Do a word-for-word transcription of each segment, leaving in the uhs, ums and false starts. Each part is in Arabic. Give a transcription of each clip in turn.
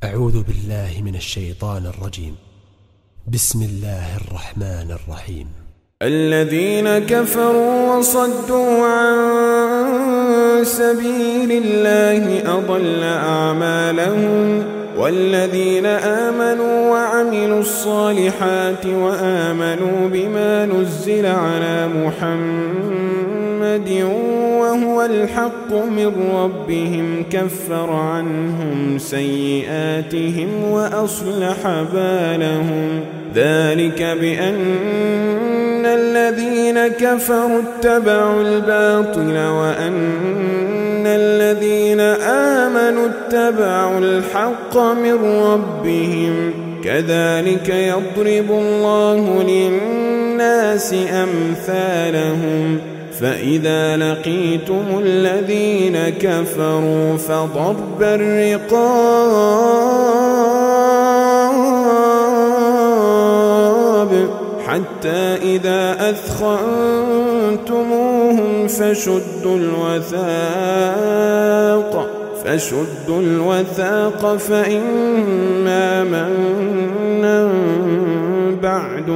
أعوذ بالله من الشيطان الرجيم. بسم الله الرحمن الرحيم. الذين كفروا وصدوا عن سبيل الله أضل أعمالهم والذين آمنوا وعملوا الصالحات وآمنوا بما نزل على محمد وهو الحق من ربهم كفر عنهم سيئاتهم وأصلح بالهم ذلك بأن الذين كفروا اتبعوا الباطل وأن الذين آمنوا اتبعوا الحق من ربهم كذلك يضرب الله للناس أمثالهم فإذا لقيتم الذين كفروا فضرب الرقاب حتى إذا أثخنتموهم فشدوا الوثاق فشدوا الوثاق فإما منا بعد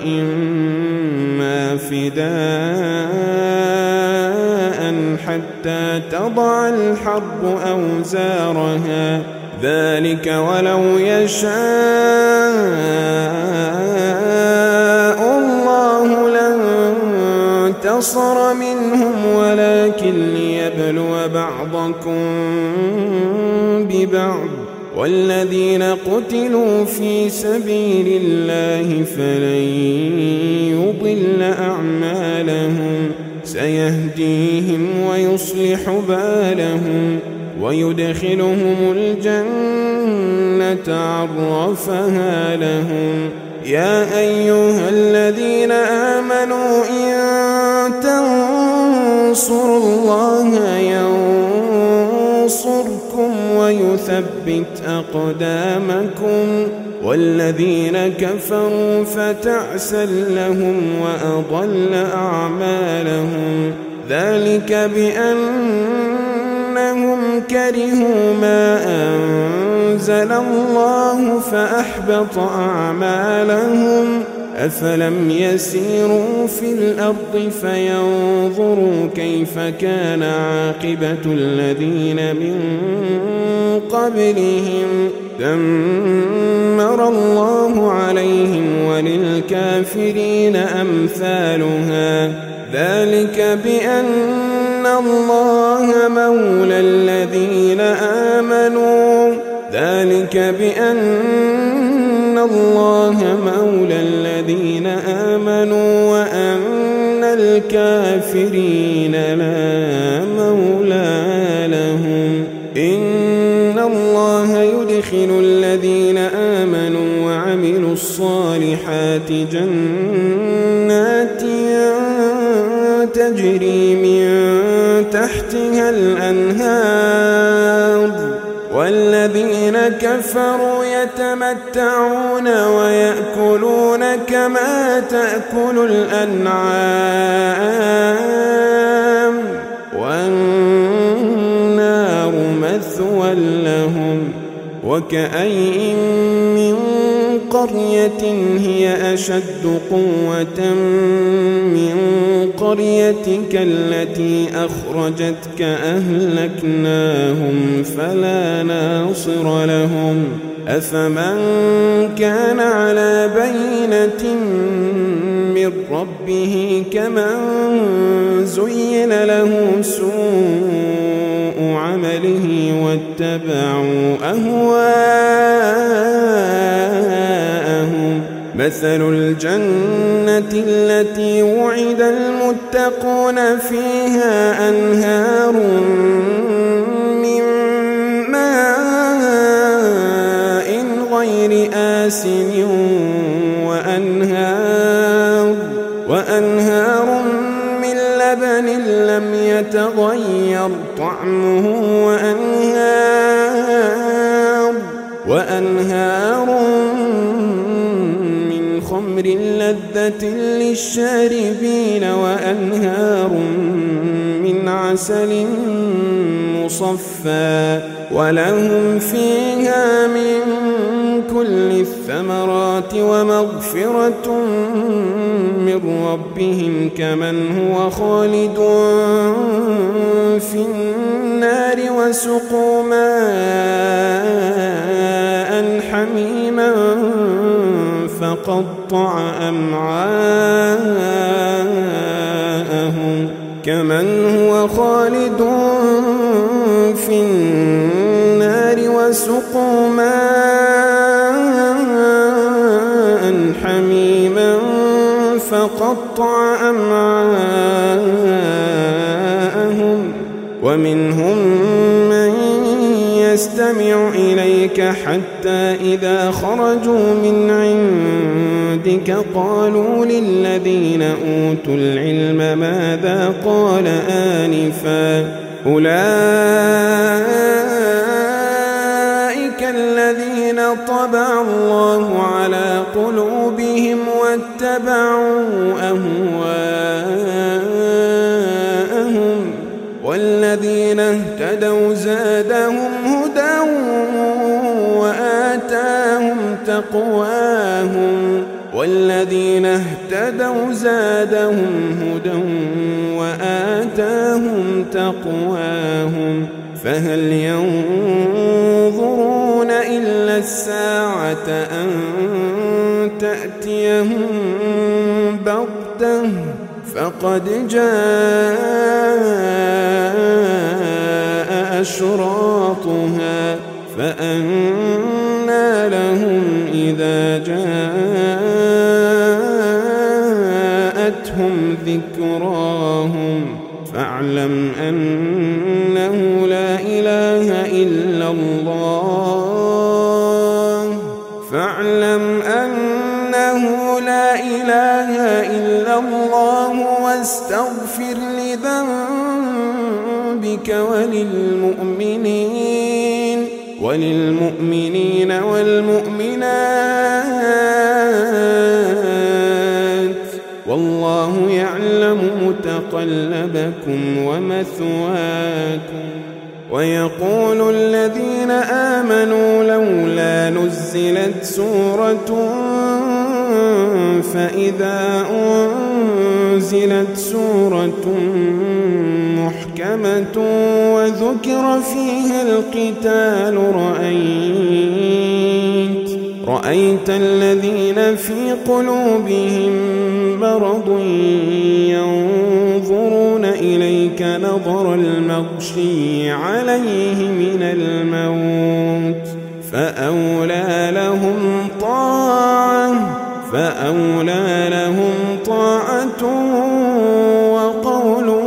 وإما فداء حتى تضع الحرب أوزارها ذلك ولو يشاء الله لانتصر منهم ولكن ليبلو بعضكم ببعض والذين قتلوا في سبيل الله فلن يضل أعمالهم سيهديهم ويصلح بالهم ويدخلهم الجنة عرفها لهم يا أيها الذين آمنوا إن تنصروا الله ينصركم ويثبت أقدامكم والذين كفروا فتعسا لهم وأضل أعمالهم ذلك بأنهم كرهوا ما أنزل الله فأحبط أعمالهم أفلم يسيروا في الأرض فينظروا كيف كان عاقبة الذين من قبلهم دمر الله عليهم وللكافرين أمثالها ذلك بأن الله مولى الذين آمنوا ذلك بأن الله مولى الذين آمنوا وأن الكافرين لا مولى لهم إن الله يدخل الذين آمنوا وعملوا الصالحات جنات تجري من تحتها الأنهار والذين كفروا يتمتعون ويأكلون كما تأكل الأنعام والنار مثوى لهم وكأين من قرية هي أشد قوة من قريتك التي أخرجتك أهلكناهم فلا ناصر لهم أفمن كان على بينة من ربه كمن زين له سوء عمله واتبعوا أهواءهم مثل الجنة التي وعد المتقون فيها أنهار من ماء غير آسن وأنهار, وأنهار من لبن لم يتغير طعمه وأنهار, وأنهار من خمر لذة للشاربين وأنهار من عسل مصفى ولهم فيها من كل الثمرات ومغفرة من ربهم كمن هو خالد في النار وسقوا ماء حميما فقطع أمعاءهم كمن هو خالد في النار وسقوا ماء حميما فقطع أمعاءهم ومنهم من يستمع إليك حتى إذا خرجوا من عندك قالوا للذين أوتوا العلم ماذا قال آنفا أولئك الذين طبع الله على قلوبهم واتبعوا أهواءهم والذين اهتدوا زادهم هدى وآتاهم تقواهم والذين اهتدوا زادهم هدى وآتاهم تقواهم فهل ينظرون إلا الساعة أن تأتيهم بغتة فقد جاء أشراطها فأنى لهم إذا جاءتهم ذكراهم فاعلم أنه لا إله إلا الله فاعلم أنه لا إله إلا الله واستغفر لذنبك وللمؤمنين وللمؤمنين والمؤمنات والله يعلم متقلبكم ومثواكم ويقول الذين آمنوا لولا نزلت سورة فإذا أنزلت سورة محكمة وذكر فيها القتال رأيت رأيت الذين في قلوبهم مرض ينظرون إليك نظر المغشي عليه من الموت فأولى لهم طاعة فأولى لهم طاعة وقول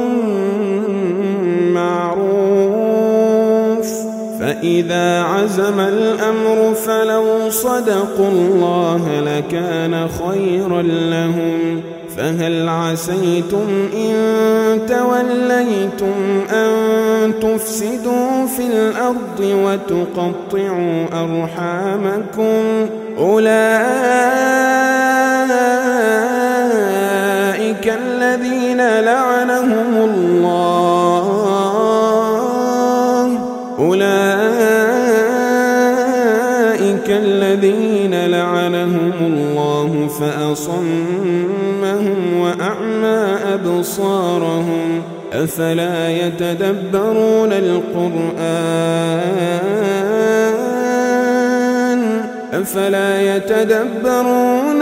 معروف فإذا عزم الأمر فلو صدقوا الله لكان خيرا لهم فهل عسيتم إن توليتم أن تفسدوا في الأرض وتقطعوا أرحامكم أولئك الذين لعنهم الله أولئك الذين لعنهم الله فأصمهم وأعمى أبصارهم أفلا يتدبرون القرآن أفلا يتدبرون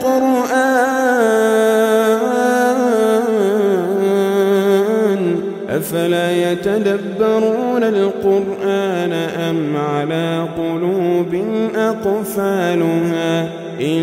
القرآن أفلا يتدبرون القرآن أم على قلوب أقفالها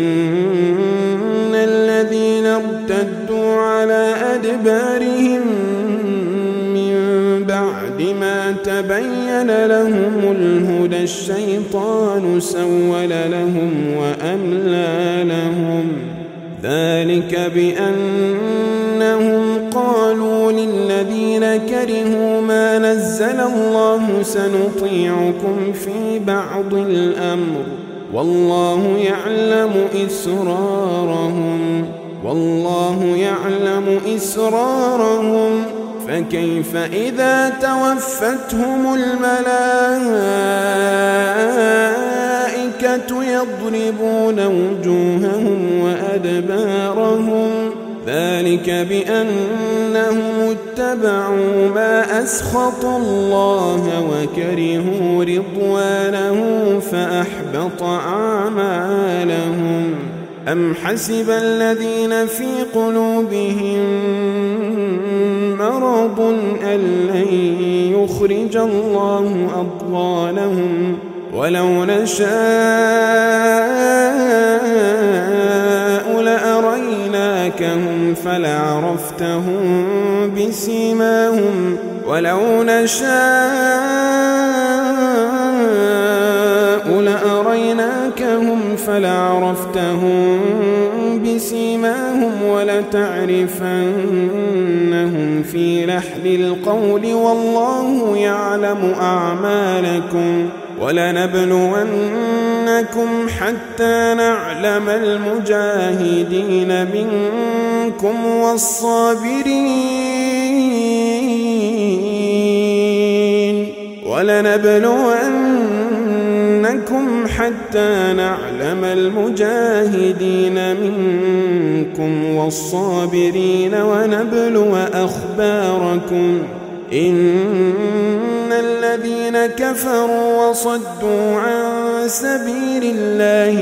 إن الذين ارتدوا على أدبارهم من بعد ما تبين لهم الهدى الشيطان سول لهم وأملى لهم ذلك بأنهم قالوا للذين كرهوا ما نزل الله سنطيعكم في بعض الأمر والله يعلم إسرارهم والله يعلم إسرارهم فكيف إذا توفتهم الملائكة الملائكة يضربون وجوههم وأدبارهم ذلك بأنهم اتبعوا ما أسخط الله وكرهوا رضوانه فأحبط أعمالهم. أم حسب الذين في قلوبهم مرض أن لن يخرج الله أضغانهم ولو نشاء لأريناكهم فلعرفتهم بسيماهم ولو نشاء لأريناكهم فلعرفتهم بسيماهم ولتعرفنهم في لحن القول والله يعلم أعمالكم ولنبلونكم حتى نعلم المجاهدين منكم والصابرين ولنبلونكم حتى نعلم المجاهدين منكم والصابرين ونبلو أخباركم. إن الذين كفروا وصدوا عن سبيل الله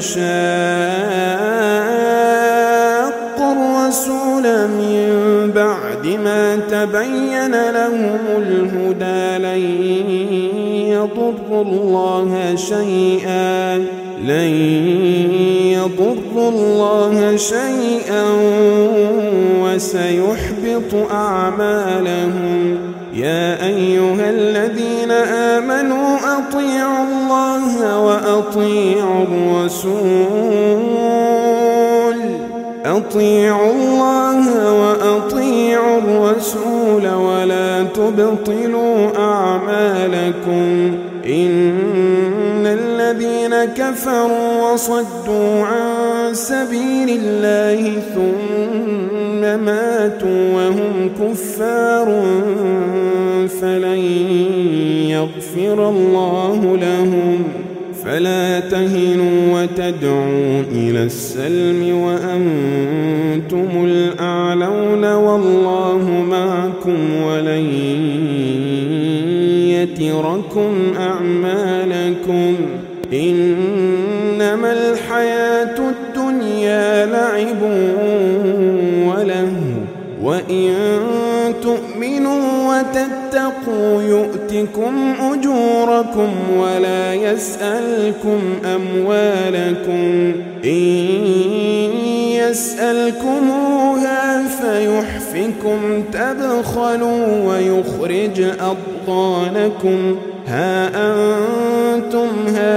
وشاقوا الرسول من بعد ما تبين لهم الهدى لن يضروا الله شيئا لن يضروا الله شيئا وسيحبط أعمالهم. يا أيها الذين آمنوا أطيعوا الله وأطيعوا الرسول أطيعوا الله وأطيعوا الرسول ولا تبطلوا أعمالكم. إن الذين كفروا وصدوا عن سبيل الله ثم ماتوا وهم كفار فلن يغفر الله لهم. فلا تهنوا وتدعوا إلى السلم وأنتم الأعلون والله معكم ولن يتركم أعمالكم. إنما الحياة الدنيا لعب ولهو وإن تؤمنوا وتتقوا يؤتكم أجوركم ولا يسألكم أموالكم. إن يسألكموها فيحفكم تبخلوا ويخرج أضغانكم. ها أنتم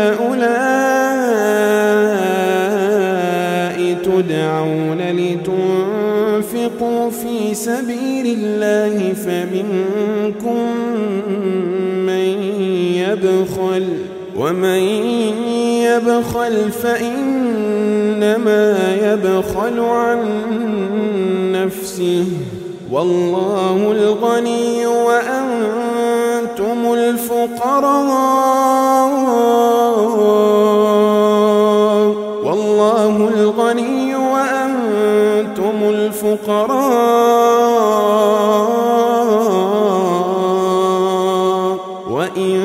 هؤلاء تدعون لتنفقوا في سبيل الله فمنكم من يبخل ومن يبخل فإنما يبخل عن نفسه والله الغني وأنتم الفقراء والله الغني وأنتم الفقراء وإن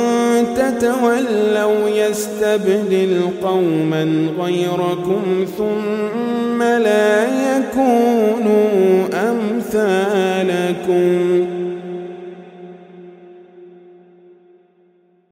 تتولوا يستبدل قوما غيركم ثم لا